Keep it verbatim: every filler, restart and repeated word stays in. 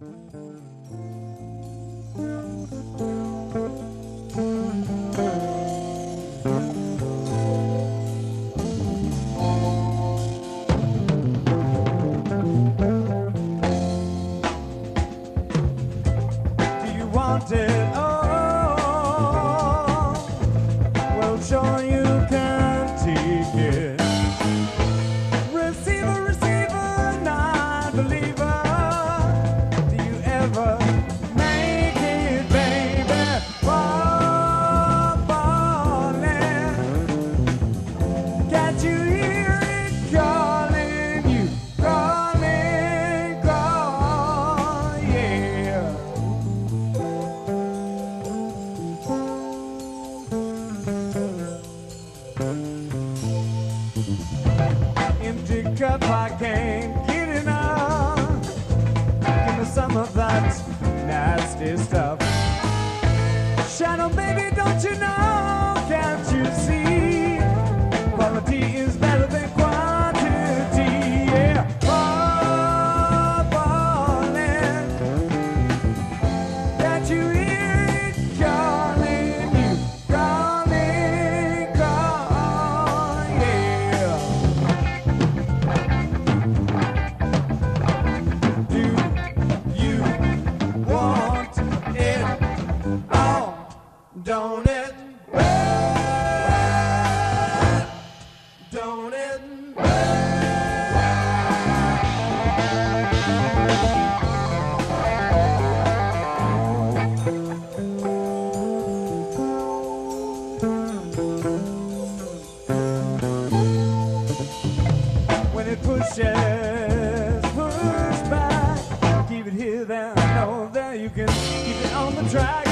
it all? Well, sure you can take it. Receiver, receiver, non-believer. Do you ever make it, baby? Fall, falling. Can't you hear it calling you? Calling, call, yeah. Empty cup, I can't get enough. Give me some of that nasty stuff. Shadow baby, don't you know? Can't you see? Quality is better than quantity. Yeah, fall, falling. Can't you hear it calling you? Calling, call, yeah. Do you want it all? Don't it? Don't it? When it pushes, push back. Keep it here, there, no, there. You can keep it on the track.